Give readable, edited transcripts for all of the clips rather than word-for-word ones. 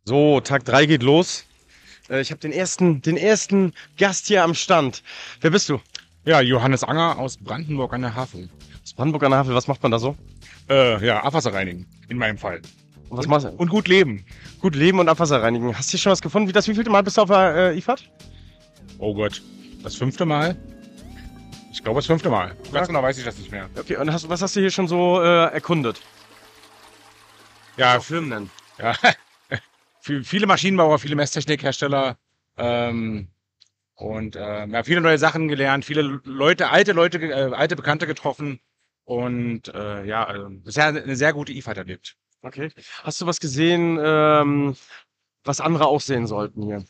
So, Tag 3 geht los. Ich habe den ersten Gast hier am Stand. Wer bist du? Ja, Johannes Anger aus Brandenburg an der Havel. Aus Brandenburg an der Havel. Was macht man da so? Ja, Abwasser reinigen, in meinem Fall. Und was machst du? Und gut leben. Gut leben und Abwasser reinigen. Hast du hier schon was gefunden? Wievielte Mal bist du auf der IFAD? Oh Gott, das 5. Mal? Ich glaube, das 5. Mal. Ganz genau weiß ich das nicht mehr. Okay, und was hast du hier schon so erkundet? Ja, Firmen nennen. ja. Viele Maschinenbauer, viele Messtechnikhersteller und ja, viele neue Sachen gelernt, viele Leute, alte Bekannte getroffen und bisher eine sehr gute IFAD erlebt. Okay. Hast du was gesehen, was andere auch sehen sollten hier?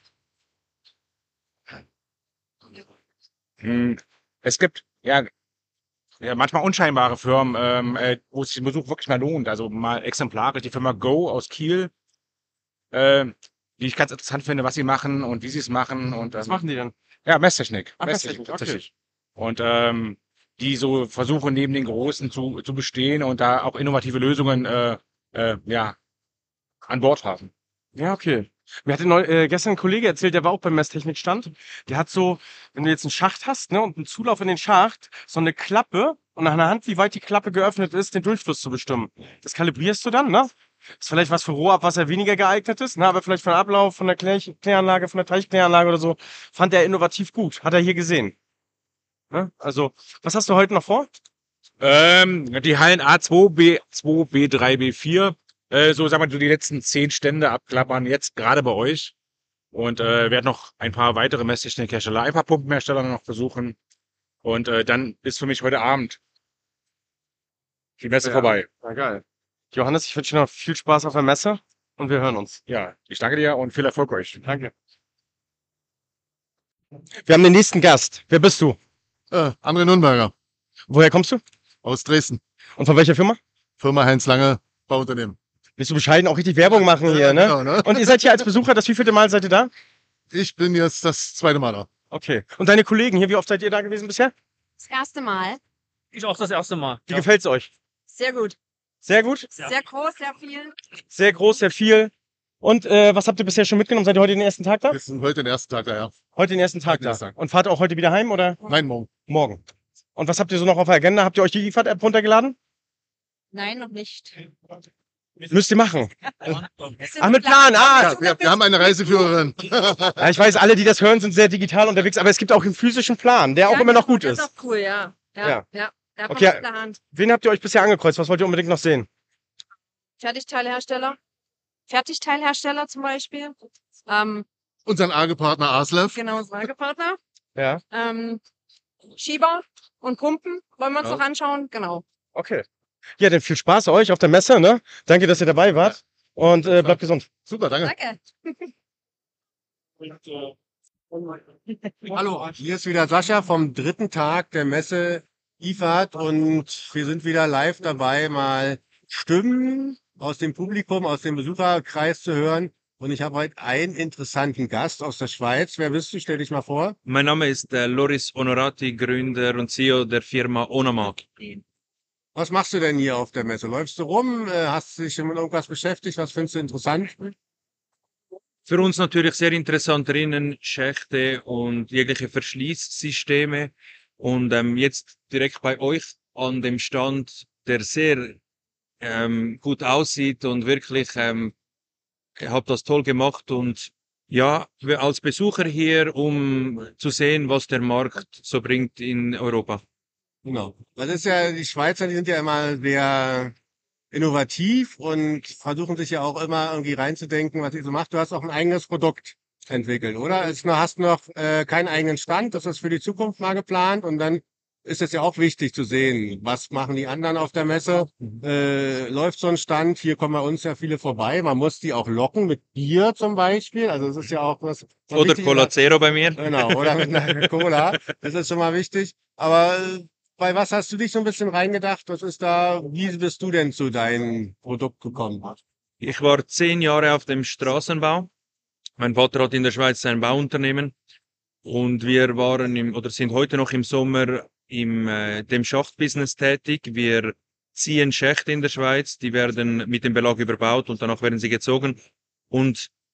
Es gibt ja manchmal unscheinbare Firmen, wo sich der Besuch wirklich mal lohnt. Also mal exemplarisch die Firma Go aus Kiel, die ich ganz interessant finde, was sie machen und wie sie es machen. Und Was machen die denn? ja, Messtechnik. Ach, Messtechnik, okay. Tatsächlich. Und die so versuchen, neben den Großen zu bestehen und da auch innovative Lösungen ja, an Bord haben. Ja, okay. Mir hatte gestern ein Kollege erzählt, der war auch beim Messtechnikstand. Der hat so, wenn du jetzt einen Schacht hast, ne, und einen Zulauf in den Schacht, so eine Klappe und nach einer Hand, wie weit die Klappe geöffnet ist, den Durchfluss zu bestimmen. Das kalibrierst du dann, ne? Ist vielleicht was für Rohrabwasser weniger geeignet ist, ne, aber vielleicht für den Ablauf von der Kläranlage, von der Teichkläranlage oder so, fand er innovativ gut. Hat er hier gesehen. Ne? Also, was hast du heute noch vor? Die Hallen A2, B2, B3, B4, so sagen wir so die letzten 10 Stände abklappern, jetzt gerade bei euch. Und werden noch ein paar weitere Messtechnikhersteller, ein paar Pumpenhersteller noch besuchen. Und dann ist für mich heute Abend die Messe vorbei. Ja, geil. Johannes, ich wünsche dir noch viel Spaß auf der Messe und wir hören uns. Ja, ich danke dir und viel Erfolg euch. Danke. Wir haben den nächsten Gast. Wer bist du? André Nürnberger Woher kommst du? aus Dresden. Und von welcher Firma? Firma Heinz Lange, Bauunternehmen. Willst du bescheiden auch richtig Werbung machen hier, ne? Genau, ne? Und ihr seid hier als Besucher, das wievielte Mal seid ihr da? Ich bin jetzt das 2. Mal da. Okay. Und deine Kollegen hier, wie oft seid ihr da gewesen bisher? Das erste Mal. Ich auch das erste Mal. Wie gefällt's euch? Sehr gut. Sehr gut? Sehr groß, sehr viel. Sehr groß, sehr viel. Und was habt ihr bisher schon mitgenommen? Seid ihr heute den ersten Tag da? Wir sind heute den ersten Tag da, ja. Heute den ersten Tag Heute den da. ersten Tag. Und fahrt auch heute wieder heim oder Nein, morgen. morgen? Und was habt ihr so noch auf der Agenda? Habt ihr euch die IFAD-App runtergeladen? Nein, noch nicht. Müsst ihr machen. Sind Ach, mit Plan, Ja, wir haben eine Reiseführerin. Ja, ich weiß, alle, die das hören, sind sehr digital unterwegs, aber es gibt auch einen physischen Plan, der auch immer noch gut ist. Das ist auch cool, ja. Ja. Ja. Der hat Okay. man auf der Hand. Wen habt ihr euch bisher angekreuzt? Was wollt ihr unbedingt noch sehen? Fertigteilhersteller zum Beispiel. Unseren AG-Partner Aslev. Genau, Fragepartner. Ja. Schieber und Pumpen wollen wir uns noch anschauen. Genau. Okay. Ja, dann viel Spaß euch auf der Messe, ne? Danke, dass ihr dabei wart. Und bleibt gesund. Super, danke. Danke. Hallo, hier ist wieder Sascha vom 3. Tag der Messe IFAD und wir sind wieder live dabei, mal Stimmen aus dem Publikum, aus dem Besucherkreis zu hören. Und ich habe heute einen interessanten Gast aus der Schweiz. Wer bist du? Stell dich mal vor. Mein Name ist Loris Onorati, Gründer und CEO der Firma Onamark. Was machst du denn hier auf der Messe? Läufst du rum? Hast du dich schon mit irgendwas beschäftigt? Was findest du interessant? Für uns natürlich sehr interessant Rinnen, Schächte und jegliche Verschließsysteme. Und jetzt direkt bei euch an dem Stand, der sehr gut aussieht und wirklich ihr habt das toll gemacht und ja, wir als Besucher hier, um zu sehen, was der Markt so bringt in Europa. Genau. Das ist ja, die Schweizer, die sind ja immer sehr innovativ und versuchen sich ja auch immer irgendwie reinzudenken, was ihr so macht. Du hast auch ein eigenes Produkt entwickelt, oder? Du hast noch keinen eigenen Stand, das ist für die Zukunft mal geplant und dann ist es ja auch wichtig zu sehen, was machen die anderen auf der Messe. Läuft so ein Stand, hier kommen bei uns ja viele vorbei, man muss die auch locken mit Bier zum Beispiel, also das ist ja auch was Oder wichtig Cola Zero bei mir. Genau, oder mit einer Cola, das ist schon mal wichtig. Aber bei was hast du dich so ein bisschen reingedacht? Was ist da, wie bist du denn zu deinem Produkt gekommen? Ich war 10 Jahre auf dem Straßenbau. Mein Vater hat in der Schweiz ein Bauunternehmen und wir waren oder sind heute noch im Sommer dem Schachtbusiness tätig. Wir ziehen Schächte in der Schweiz, die werden mit dem Belag überbaut und danach werden sie gezogen. Und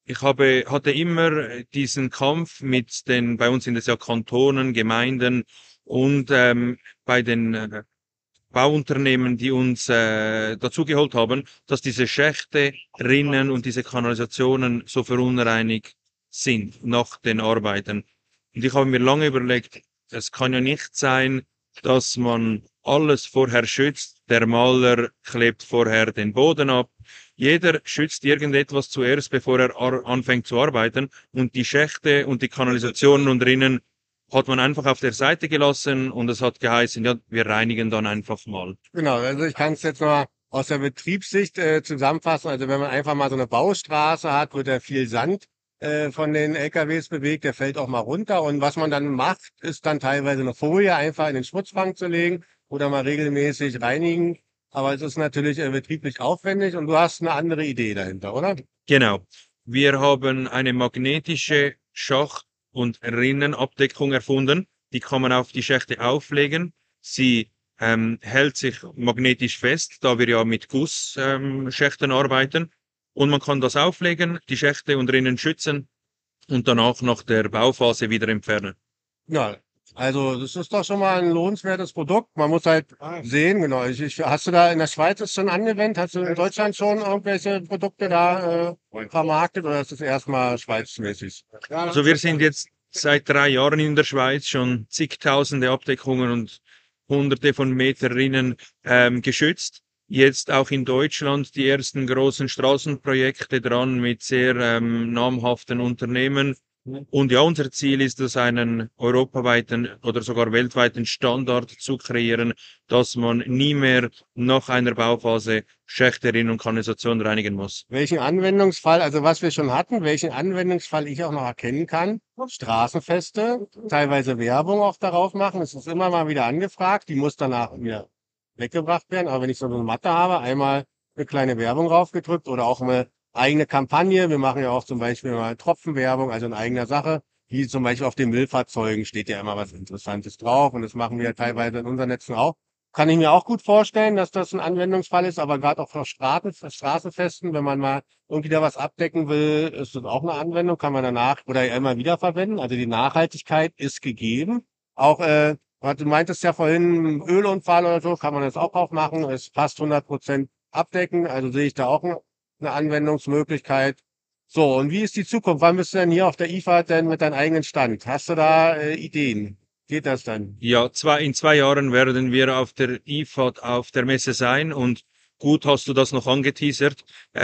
hatte immer diesen Kampf mit bei uns sind es ja Kantonen, Gemeinden und bei den Bauunternehmen, die uns dazugeholt haben, dass diese Schächte, Rinnen und diese Kanalisationen so verunreinigt sind nach den Arbeiten. Und ich habe mir lange überlegt, es kann ja nicht sein, dass man alles vorher schützt. Der Maler klebt vorher den Boden ab. Jeder schützt irgendetwas zuerst, bevor er anfängt zu arbeiten. Und die Schächte und die Kanalisationen und Rinnen hat man einfach auf der Seite gelassen und es hat geheißen, ja, wir reinigen dann einfach mal. Genau, also ich kann es jetzt mal aus der Betriebssicht zusammenfassen. Also wenn man einfach mal so eine Baustraße hat, wird da viel Sand von den LKWs bewegt, der fällt auch mal runter. Und was man dann macht, ist dann teilweise eine Folie einfach in den Schmutzfang zu legen oder mal regelmäßig reinigen. Aber es ist natürlich betrieblich aufwendig und du hast eine andere Idee dahinter, oder? Genau. Wir haben eine magnetische Schacht- und Rinnenabdeckung erfunden. Die kann man auf die Schächte auflegen. Sie hält sich magnetisch fest, da wir ja mit Gussschächten arbeiten. Und man kann das auflegen, die Schächte und Rinnen schützen und danach nach der Bauphase wieder entfernen. Ja, also das ist doch schon mal ein lohnenswertes Produkt. Man muss halt sehen, genau. Hast du da in der Schweiz es schon angewendet? Hast du in Deutschland schon irgendwelche Produkte da vermarktet oder ist das erstmal schweizmäßig? Also wir sind jetzt seit 3 Jahren in der Schweiz, schon zigtausende Abdeckungen und hunderte von Meter Rinnen geschützt. Jetzt auch in Deutschland die ersten großen Straßenprojekte dran mit sehr namhaften Unternehmen. Und ja, unser Ziel ist es, einen europaweiten oder sogar weltweiten Standard zu kreieren, dass man nie mehr nach einer Bauphase Schächte, Rinnen und Kanalisation reinigen muss. Welchen Anwendungsfall, also was wir schon hatten, welchen Anwendungsfall ich auch noch erkennen kann? Straßenfeste, teilweise Werbung auch darauf machen. Es ist immer mal wieder angefragt, die muss danach wieder weggebracht werden. Aber wenn ich so eine Matte habe, einmal eine kleine Werbung raufgedrückt oder auch eine eigene Kampagne. Wir machen ja auch zum Beispiel mal Tropfenwerbung, also in eigener Sache. Wie zum Beispiel auf den Müllfahrzeugen steht ja immer was Interessantes drauf und das machen wir teilweise in unseren Netzen auch. Kann ich mir auch gut vorstellen, dass das ein Anwendungsfall ist, aber gerade auch für Straßenfesten, wenn man mal irgendwie da was abdecken will, ist das auch eine Anwendung, kann man danach oder immer wieder verwenden. Also die Nachhaltigkeit ist gegeben. Auch, du meintest ja vorhin, Ölunfall oder so, kann man das auch aufmachen. Es fast 100% abdecken, also sehe ich da auch eine Anwendungsmöglichkeit. So, und wie ist die Zukunft? Wann bist du denn hier auf der IFAD denn mit deinem eigenen Stand? Hast du da Ideen? Geht das dann? Ja, in 2 Jahren werden wir auf der IFAD auf der Messe sein und gut hast du das noch angeteasert.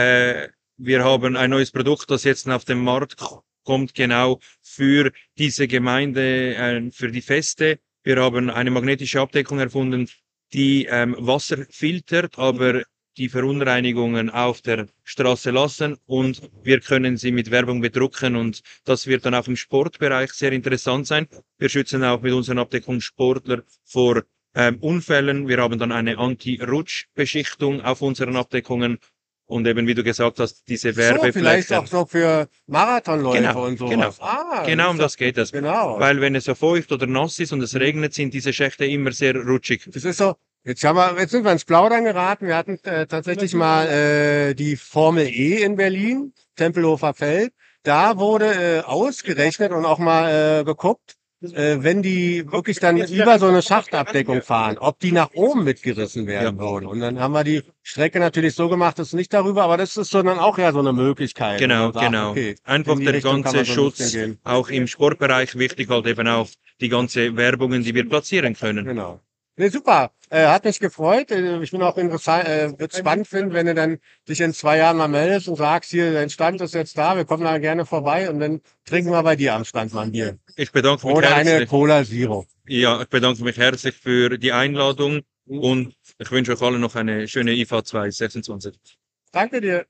Wir haben ein neues Produkt, das jetzt auf den Markt kommt, genau für diese Gemeinde, für die Feste. Wir haben eine magnetische Abdeckung erfunden, die Wasser filtert, aber die Verunreinigungen auf der Straße lassen und wir können sie mit Werbung bedrucken und das wird dann auch im Sportbereich sehr interessant sein. Wir schützen auch mit unseren Abdeckungen Sportler vor Unfällen. Wir haben dann eine Anti-Rutsch-Beschichtung auf unseren Abdeckungen und eben, wie du gesagt hast, diese Werbeflächen. So, vielleicht auch so für Marathonläufe Genau, und sowas. genau. Ah, Genau, um das geht es. Genau. Weil wenn es so feucht oder nass ist und es regnet, sind diese Schächte immer sehr rutschig. Das ist so. Jetzt sind wir ins Plaudern geraten. Wir hatten tatsächlich mal die Formel E in Berlin, Tempelhofer Feld. Da wurde ausgerechnet und auch mal geguckt, wenn die wirklich dann über so eine Schachtabdeckung fahren, ob die nach oben mitgerissen werden würden. Und dann haben wir die Strecke natürlich so gemacht, dass nicht darüber, aber das ist so dann auch ja so eine Möglichkeit. Genau, sagt, genau. okay, Einfach in die der Richtung kann ganze man so ein bisschen Schutz, gehen. auch im Sportbereich wichtig, halt eben auch die ganze Werbungen, die wir platzieren können. Genau. Nee, super. Hat mich gefreut. Ich bin auch interessant, wird spannend finden, wenn du dann dich in 2 Jahren mal meldest und sagst, hier, dein Stand ist jetzt da, wir kommen da gerne vorbei und dann trinken wir bei dir am Stand mal ein Bier. Ich bedanke mich Oder eine herzlich. Cola Zero. Ja, ich bedanke mich herzlich für die Einladung und ich wünsche euch allen noch eine schöne IFA 2026. Danke dir.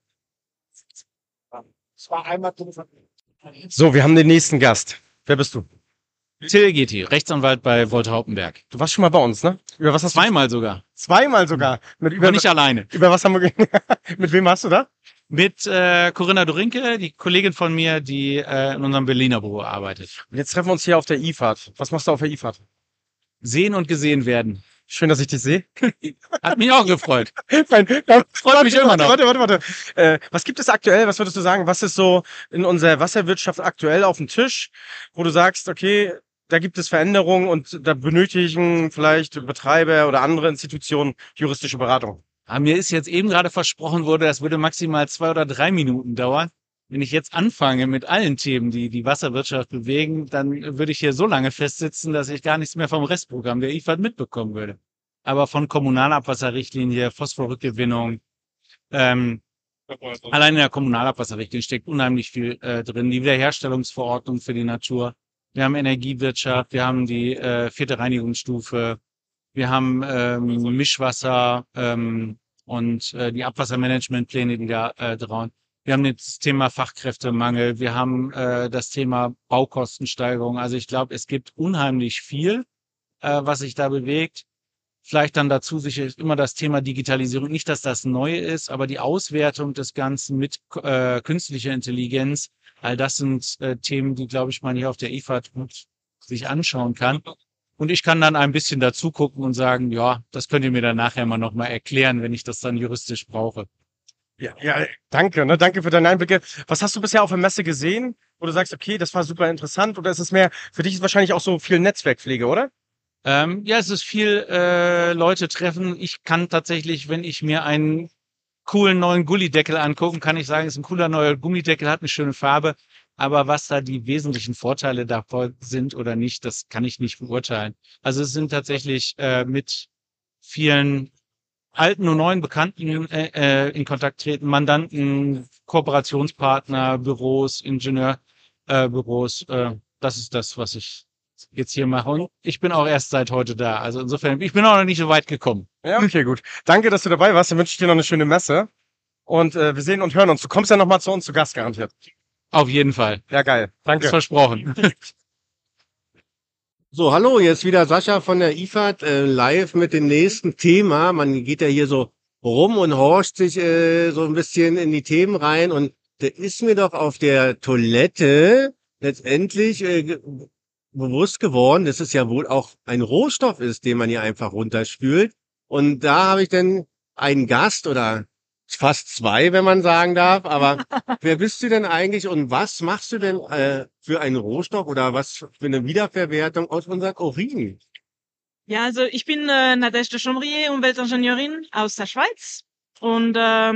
So, wir haben den nächsten Gast. Wer bist du? Till Geti, Rechtsanwalt bei Wolter Hauptenberg. Du warst schon mal bei uns, ne? Über was hast Zweimal sogar. Zweimal sogar. Aber nicht alleine. Über was haben wir mit wem hast du da? Mit Corinna Dorinke, die Kollegin von mir, die in unserem Berliner Büro arbeitet. Und jetzt treffen wir uns hier auf der IFAD. Was machst du auf der IFAD? Sehen und gesehen werden. Schön, dass ich dich sehe. Hat mich auch gefreut. Freut mich immer noch. Warte. Was gibt es aktuell? Was würdest du sagen? Was ist so in unserer Wasserwirtschaft aktuell auf dem Tisch, wo du sagst, okay, da gibt es Veränderungen und da benötigen vielleicht Betreiber oder andere Institutionen juristische Beratung? Aber mir ist jetzt eben gerade versprochen wurde, das würde maximal 2 oder 3 Minuten dauern. Wenn ich jetzt anfange mit allen Themen, die die Wasserwirtschaft bewegen, dann würde ich hier so lange festsitzen, dass ich gar nichts mehr vom Restprogramm der IFAD mitbekommen würde. Aber von Kommunalabwasserrichtlinie, Phosphorrückgewinnung, allein in der Kommunalabwasserrichtlinie steckt unheimlich viel drin. Die Wiederherstellungsverordnung für die Natur. Wir haben Energiewirtschaft, wir haben die 4. Reinigungsstufe, wir haben Mischwasser und die Abwassermanagementpläne, die da trauen. Wir haben das Thema Fachkräftemangel, wir haben das Thema Baukostensteigerung. Also ich glaube, es gibt unheimlich viel, was sich da bewegt. Vielleicht dann dazu sicher immer das Thema Digitalisierung. Nicht, dass das neu ist, aber die Auswertung des Ganzen mit künstlicher Intelligenz, all das sind Themen, die, glaube ich, man hier auf der IFAD gut sich anschauen kann. Und ich kann dann ein bisschen dazu gucken und sagen, ja, das könnt ihr mir dann nachher mal nochmal erklären, wenn ich das dann juristisch brauche. Ja, danke, ne? Danke für deine Einblicke. Was hast du bisher auf der Messe gesehen, wo du sagst, okay, das war super interessant? Oder ist es mehr, für dich ist wahrscheinlich auch so viel Netzwerkpflege, oder? Ja, es ist viel Leute treffen. Ich kann tatsächlich, wenn ich mir einen coolen neuen Gullideckel angucken, kann ich sagen, es ist ein cooler neuer Gummideckel, hat eine schöne Farbe. Aber was da die wesentlichen Vorteile davon sind oder nicht, das kann ich nicht beurteilen. Also es sind tatsächlich mit vielen alten und neuen Bekannten in Kontakt treten, Mandanten, Kooperationspartner, Büros, Ingenieurbüros. Das ist das, was ich jetzt hier mache. Und ich bin auch erst seit heute da. Also insofern, ich bin auch noch nicht so weit gekommen. Ja, okay, gut. Danke, dass du dabei warst. Dann wünsche ich dir noch eine schöne Messe. Und wir sehen und hören uns. Du kommst ja nochmal zu uns zu Gast, garantiert. Auf jeden Fall. Ja, geil. Danke. Ist versprochen. So, hallo, jetzt wieder Sascha von der IFAD, live mit dem nächsten Thema. Man geht ja hier so rum und horcht sich so ein bisschen in die Themen rein und da ist mir doch auf der Toilette letztendlich bewusst geworden, dass es ja wohl auch ein Rohstoff ist, den man hier einfach runterspült. Und da habe ich dann einen Gast oder fast 2, wenn man sagen darf. Aber wer bist du denn eigentlich und was machst du denn für einen Rohstoff oder was für eine Wiederverwertung aus unseren Urin? Ja, also ich bin Nadège de Chambrier, Umweltingenieurin aus der Schweiz und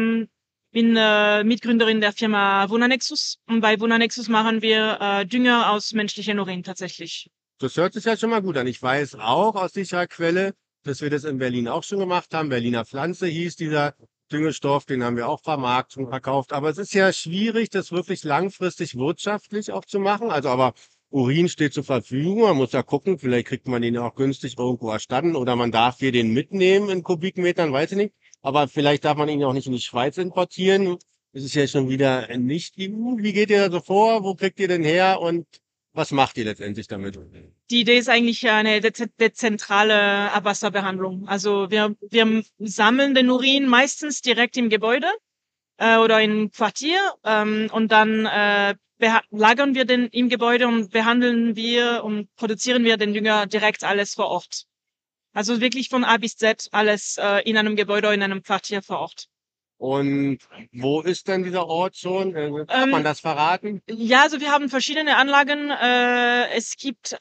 bin Mitgründerin der Firma Vonanexus. Und bei Vonanexus machen wir Dünger aus menschlichen Urin tatsächlich. Das hört sich ja schon mal gut an. Ich weiß auch aus sicherer Quelle, dass wir das in Berlin auch schon gemacht haben. Berliner Pflanze hieß dieser Düngestoff, den haben wir auch vermarktet und verkauft. Aber es ist ja schwierig, das wirklich langfristig wirtschaftlich auch zu machen. Also aber Urin steht zur Verfügung. Man muss ja gucken, vielleicht kriegt man den ja auch günstig irgendwo erstanden oder man darf hier den mitnehmen in Kubikmetern, weiß ich nicht. Aber vielleicht darf man ihn auch nicht in die Schweiz importieren. Das ist ja schon wieder nicht EU. Wie geht ihr da so vor? Wo kriegt ihr den her und was macht ihr letztendlich damit? Die Idee ist eigentlich eine dezentrale Abwasserbehandlung. Also wir sammeln den Urin meistens direkt im Gebäude oder im Quartier und dann lagern wir den im Gebäude und behandeln wir und produzieren wir den Dünger direkt alles vor Ort. Also wirklich von A bis Z alles in einem Gebäude oder in einem Quartier vor Ort. Und wo ist denn dieser Ort schon? Kann man das verraten? Ja, also wir haben verschiedene Anlagen. Es gibt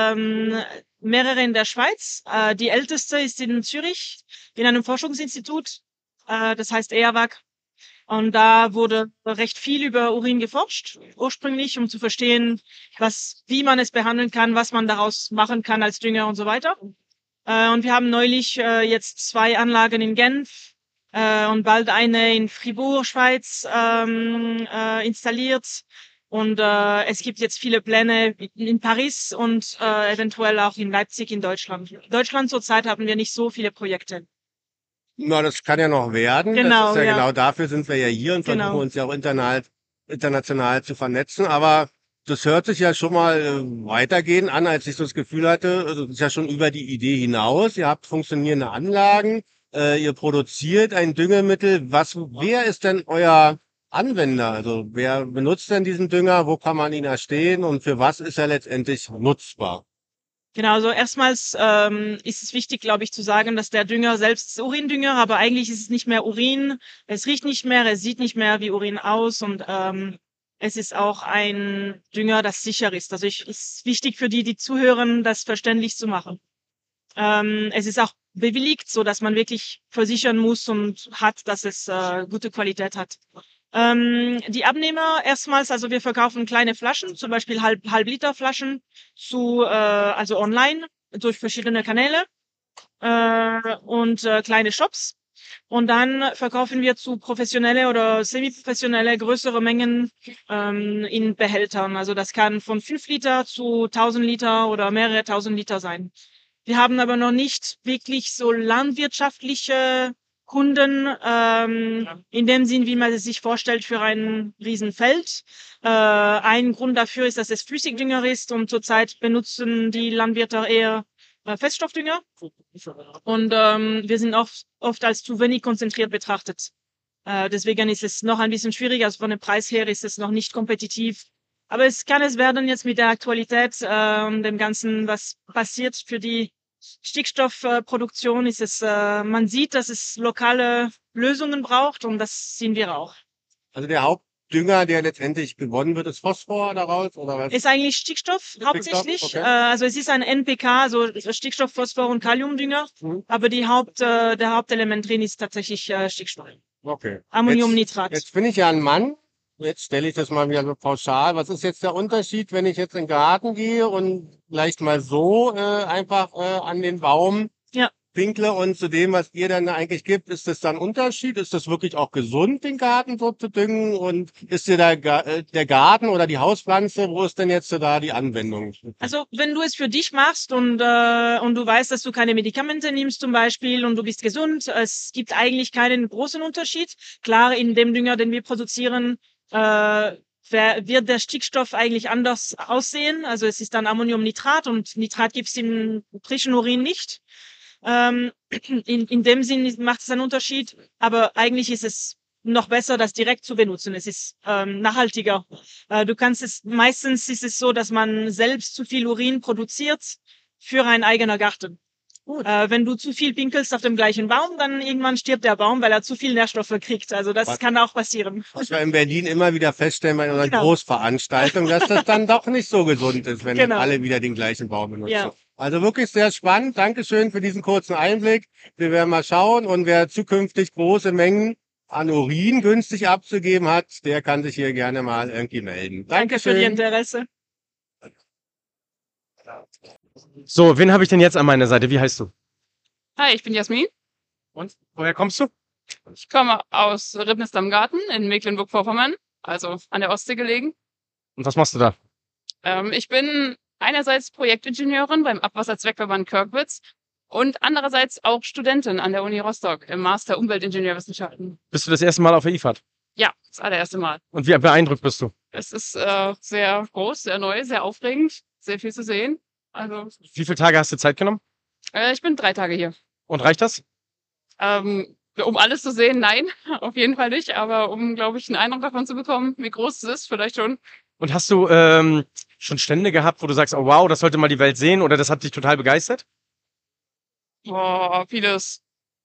mehrere in der Schweiz. Die älteste ist in Zürich, in einem Forschungsinstitut, das heißt EAWAG. Und da wurde recht viel über Urin geforscht, ursprünglich, um zu verstehen, wie man es behandeln kann, was man daraus machen kann als Dünger und so weiter. Und wir haben neulich jetzt 2 Anlagen in Genf und bald eine in Fribourg, Schweiz, installiert. Und es gibt jetzt viele Pläne in Paris und eventuell auch in Leipzig in Deutschland. In Deutschland zurzeit haben wir nicht so viele Projekte. Na, das kann ja noch werden. Genau, das ist ja, ja. genau dafür sind wir ja hier und versuchen Genau. uns ja auch international zu vernetzen. Aber das hört sich ja schon mal weitergehen an, als ich so das Gefühl hatte. Also das ist ja schon über die Idee hinaus. Ihr habt funktionierende Anlagen, ihr produziert ein Düngemittel. Wer ist denn euer Anwender? Also wer benutzt denn diesen Dünger? Wo kann man ihn erstehen? Und für was ist er letztendlich nutzbar? Genau, also erstmals ist es wichtig, glaube ich, zu sagen, dass der Dünger selbst ist Urindünger, aber eigentlich ist es nicht mehr Urin. Es riecht nicht mehr, es sieht nicht mehr wie Urin aus und es ist auch ein Dünger, das sicher ist. Also ist wichtig für die zuhören, das verständlich zu machen. Es ist auch bewilligt, so dass man wirklich versichern muss und hat, dass es gute Qualität hat. Die Abnehmer erstmals, also wir verkaufen kleine Flaschen, zum Beispiel halb Liter Flaschen also online durch verschiedene Kanäle und kleine Shops. Und dann verkaufen wir zu professionelle oder semi-professionelle größere Mengen in Behältern. Also das kann von 5 Liter zu 1000 Liter oder mehrere 1000 Liter sein. Wir haben aber noch nicht wirklich so landwirtschaftliche Kunden in dem Sinn, wie man es sich vorstellt für ein Riesenfeld. Ein Grund dafür ist, dass es Flüssigdünger ist und zurzeit benutzen die Landwirte eher Feststoffdünger. Und wir sind oft als zu wenig konzentriert betrachtet. Deswegen ist es noch ein bisschen schwieriger. Also von dem Preis her ist es noch nicht kompetitiv. Aber es kann es werden jetzt mit der Aktualität und dem Ganzen, was passiert für die Stickstoffproduktion, ist es, man sieht, dass es lokale Lösungen braucht und das sehen wir auch. Also der Hauptdünger, der letztendlich gewonnen wird, ist Phosphor daraus oder was? Ist eigentlich Stickstoff hauptsächlich. Okay. Also es ist ein NPK, also Stickstoff, Phosphor und Kaliumdünger. Aber der Hauptelement drin ist tatsächlich Stickstoff. Okay. Ammoniumnitrat. Jetzt bin ich ja ein Mann. Jetzt stelle ich das mal wieder so pauschal. Was ist jetzt der Unterschied, wenn ich jetzt in den Garten gehe und vielleicht mal so einfach an den Baum Ja. pinkle und zu dem, was ihr dann eigentlich gibt, ist das dann ein Unterschied? Ist das wirklich auch gesund, den Garten so zu düngen? Und ist dir der Garten oder die Hauspflanze, wo ist denn jetzt da die Anwendung? Also wenn du es für dich machst und du weißt, dass du keine Medikamente nimmst zum Beispiel und du bist gesund, es gibt eigentlich keinen großen Unterschied. Klar, in dem Dünger, den wir produzieren, wird der Stickstoff eigentlich anders aussehen. Also es ist dann Ammoniumnitrat und Nitrat gibt es im frischen Urin nicht. In dem Sinn macht es einen Unterschied, aber eigentlich ist es noch besser, das direkt zu benutzen. Es ist nachhaltiger. Meistens ist es so, dass man selbst zu viel Urin produziert für einen eigenen Garten. Wenn du zu viel pinkelst auf dem gleichen Baum, dann irgendwann stirbt der Baum, weil er zu viel Nährstoffe kriegt. Also das kann auch passieren. Was wir in Berlin immer wieder feststellen bei unseren Genau. Großveranstaltungen, dass das dann doch nicht so gesund ist, wenn Genau. alle wieder den gleichen Baum benutzen. Ja. Also wirklich sehr spannend. Dankeschön für diesen kurzen Einblick. Wir werden mal schauen und wer zukünftig große Mengen an Urin günstig abzugeben hat, der kann sich hier gerne mal irgendwie melden. Danke für die Dankeschön. Interesse. So, wen habe ich denn jetzt an meiner Seite? Wie heißt du? Hi, ich bin Jasmin. Und woher kommst du? Ich komme aus Ribnitz am Garten in Mecklenburg-Vorpommern, also an der Ostsee gelegen. Und was machst du da? Ich bin einerseits Projektingenieurin beim Abwasserzweckverband Körkwitz und andererseits auch Studentin an der Uni Rostock im Master Umweltingenieurwissenschaften. Bist du das erste Mal auf der IFAD? Ja, das allererste Mal. Und wie beeindruckt bist du? Es ist sehr groß, sehr neu, sehr aufregend, sehr viel zu sehen. Also, Wie viele Tage hast du Zeit genommen? ich bin 3 Tage hier. Und reicht das? Um alles zu sehen, nein, auf jeden Fall nicht. Aber um, glaube ich, einen Eindruck davon zu bekommen, wie groß es ist, vielleicht schon. Und hast du schon Stände gehabt, wo du sagst, oh wow, das sollte mal die Welt sehen oder das hat dich total begeistert? Boah, vieles.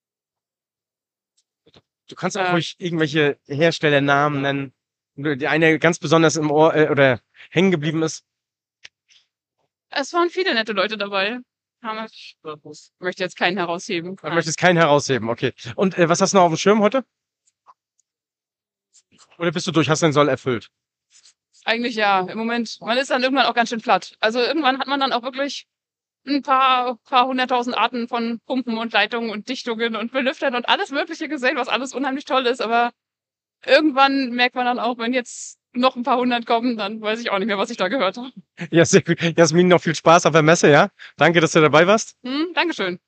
Du kannst auch ruhig irgendwelche Herstellernamen nennen. Die eine ganz besonders im Ohr oder hängen geblieben ist. Es waren viele nette Leute dabei. Ich möchte jetzt keinen herausheben. Du möchtest keinen herausheben, okay. Und was hast du noch auf dem Schirm heute? Oder bist du durch? Hast du den Soll erfüllt? Eigentlich ja, im Moment. Man ist dann irgendwann auch ganz schön platt. Also irgendwann hat man dann auch wirklich ein paar 100.000 Arten von Pumpen und Leitungen und Dichtungen und Belüftern und alles Mögliche gesehen, was alles unheimlich toll ist. Aber irgendwann merkt man dann auch, wenn jetzt noch ein paar 100 kommen, dann weiß ich auch nicht mehr, was ich da gehört habe. Ja, sehr gut. Jasmin, noch viel Spaß auf der Messe, ja? Danke, dass du dabei warst. Dankeschön.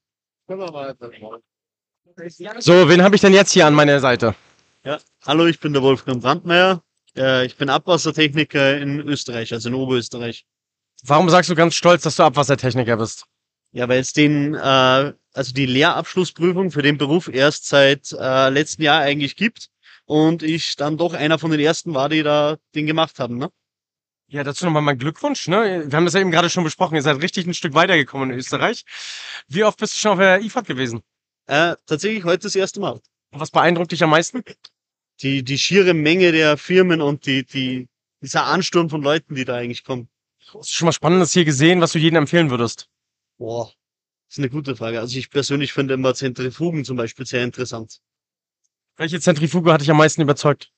So, wen habe ich denn jetzt hier an meiner Seite? Ja, hallo, ich bin der Wolfgang Brandmeier. Ich bin Abwassertechniker in Österreich, also in Oberösterreich. Warum sagst du ganz stolz, dass du Abwassertechniker bist? Ja, weil es also die Lehrabschlussprüfung für den Beruf erst seit letztem Jahr eigentlich gibt und ich dann doch einer von den ersten war, die da den gemacht haben, ne? Ja, dazu nochmal mein Glückwunsch. Ne? Wir haben das ja eben gerade schon besprochen. Ihr seid richtig ein Stück weitergekommen in Österreich. Wie oft bist du schon auf der IFAD gewesen? Tatsächlich heute das erste Mal. Was beeindruckt dich am meisten? Die schiere Menge der Firmen und dieser Ansturm von Leuten, die da eigentlich kommen. Hast du schon mal Spannendes hier gesehen, was du jedem empfehlen würdest? Boah, das ist eine gute Frage. Also ich persönlich finde immer Zentrifugen zum Beispiel sehr interessant. Welche Zentrifuge hat dich am meisten überzeugt?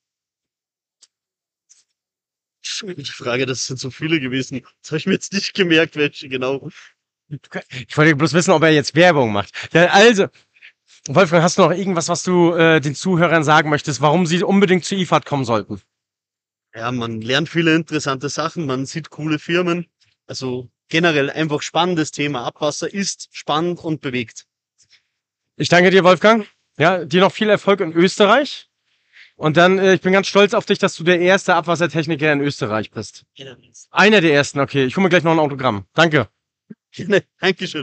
Die Frage, das sind so viele gewesen. Das habe ich mir jetzt nicht gemerkt, welche genau. Ich wollte bloß wissen, ob er jetzt Werbung macht. Ja, also, Wolfgang, hast du noch irgendwas, was du den Zuhörern sagen möchtest, warum sie unbedingt zur IFAD kommen sollten? Ja, man lernt viele interessante Sachen, man sieht coole Firmen. Also generell einfach spannendes Thema. Abwasser ist spannend und bewegt. Ich danke dir, Wolfgang. Ja, dir noch viel Erfolg in Österreich. Und dann, ich bin ganz stolz auf dich, dass du der erste Abwassertechniker in Österreich bist. Einer der ersten, okay. Ich hole mir gleich noch ein Autogramm. Danke. Dankeschön.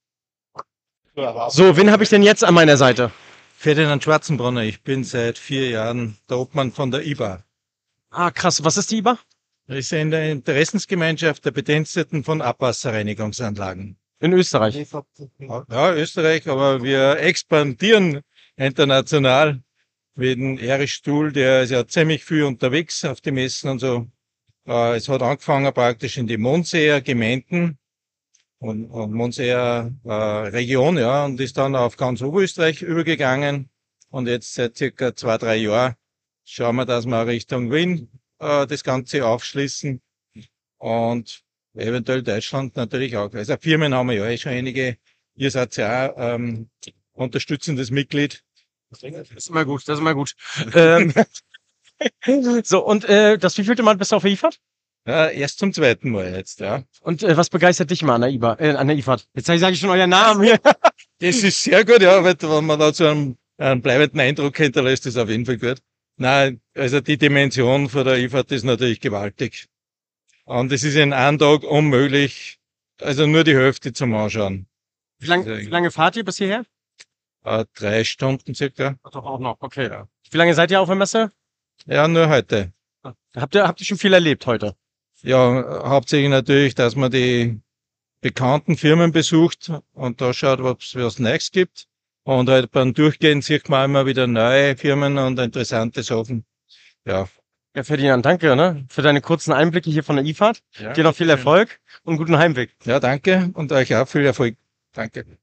So, wen habe ich denn jetzt an meiner Seite? Ferdinand Schwarzenbrunner, ich bin seit 4 Jahren der Obmann von der IBA. Ah, krass. Was ist die IBA? Das ist eine Interessensgemeinschaft der Bediensteten von Abwasserreinigungsanlagen. In Österreich? Ja, Österreich, aber wir expandieren international. Mit dem Erich Stuhl, der ist ja ziemlich viel unterwegs auf die Messen und so. Es hat angefangen praktisch in die Monseer Gemeinden und Monseer Region, ja, und ist dann auf ganz Oberösterreich übergegangen. Und jetzt seit circa 2, 3 Jahren schauen wir, dass wir Richtung Wien das Ganze aufschließen und eventuell Deutschland natürlich auch. Also Firmen haben wir ja schon einige. Ihr seid ja auch unterstützendes Mitglied. Das ist immer gut, das ist immer gut. So, und das wievielte Mal bist du auf der IFAD? Ja, erst zum 2. Mal jetzt, ja. Und was begeistert dich mal an der an der IFAD? Jetzt sage ich schon euren Namen hier. Das ist sehr gut, ja, weil wenn man da so einen bleibenden Eindruck hinterlässt, ist auf jeden Fall gut. Nein, also die Dimension von der IFAD ist natürlich gewaltig. Und es ist in einem Tag unmöglich, also nur die Hälfte zum Anschauen. Wie lange fahrt ihr bis hierher? 3 Stunden circa. Ach, doch auch noch, okay. Ja. Wie lange seid ihr auf der Messe? Ja, nur heute. Habt ihr schon viel erlebt heute? Ja, hauptsächlich natürlich, dass man die bekannten Firmen besucht und da schaut, ob es was Neues gibt. Und halt beim Durchgehen sieht man immer wieder neue Firmen und interessante Sachen. Ja. Ja, Ferdinand, danke, ne, für deine kurzen Einblicke hier von der IFAD. Ja, dir noch viel Erfolg und guten Heimweg. Ja, danke und euch auch viel Erfolg. Danke.